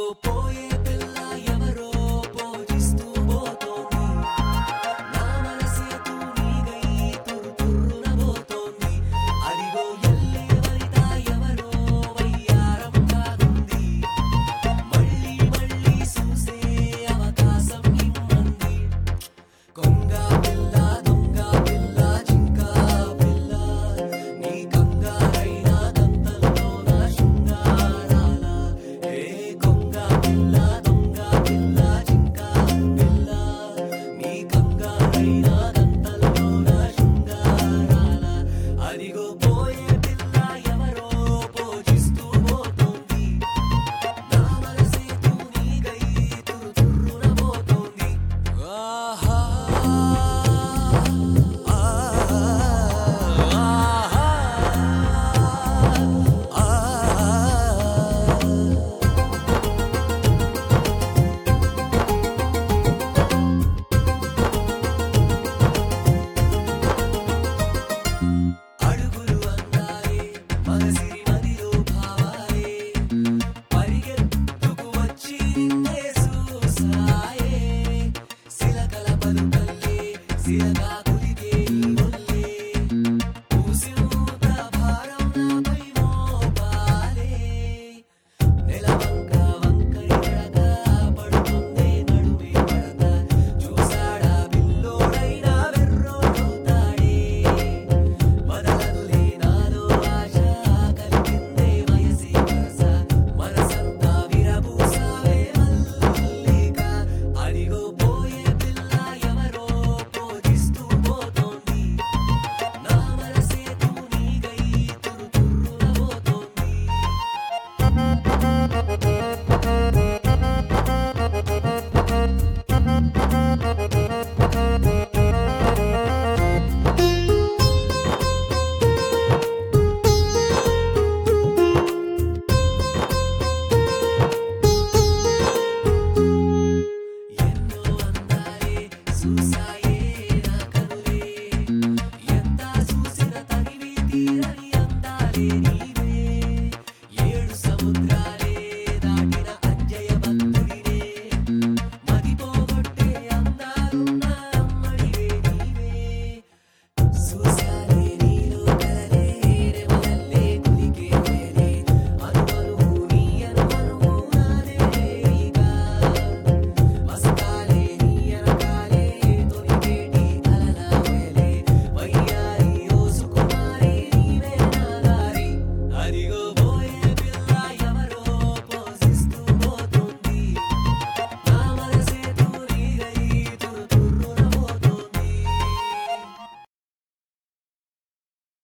అదిగో పోయే పిల్ల ఎవరో పోజిస్తూ పోతోంది నా మనసే తూనీగై తుర్రున పోతోంది అదిగో ఎల్లే వనిత ఎవరో వయ్యారం కాదుంది మళ్ళీ మళ్ళీ చూసే అవకాశం ఇమ్మంది కొంగ పిల్ల దొంగ పిల్ల జింక పిల్ల నీ కంగారైన దంతల్లోన శృంగారాల ఏ కొంగ పిల్ల దొంగ పిల్ల జింక పిల్ల నీ కంగారైన దంతల్లోన శృంగారాల అదిగో పోయే పిల్ల ఎవరో పోజిస్తూ పోతోంది నా మనసే తూనీగై తుర్రున పోతోంది ఆహా అడుగులు అందాలే మగసిరి మదిలో భావాలే పరిగెత్తుకు వచ్చి నిన్నే చూసాయే సిలకల పలుకల్లే సిలగా కులిగే ఒల్లే పూసిమూత భారం నాపై మోపాలే నెలవంక వంకరి నడక పడుతుందే నడుమే పడత చూసాడా పిల్లోడైనా వెర్రోడుతాడే వదలదులే నాలో ఆశ కలిగిందే వయసి వరస మనసంతా విరబూసావే మల్లిక అదిగో పోయే పిల్ల ఎవరో పోజిస్తూ పోతోంది నా మనసే తూనీగై తుర్రున పోతోంది ఎన్నో అందాలే చూసాయి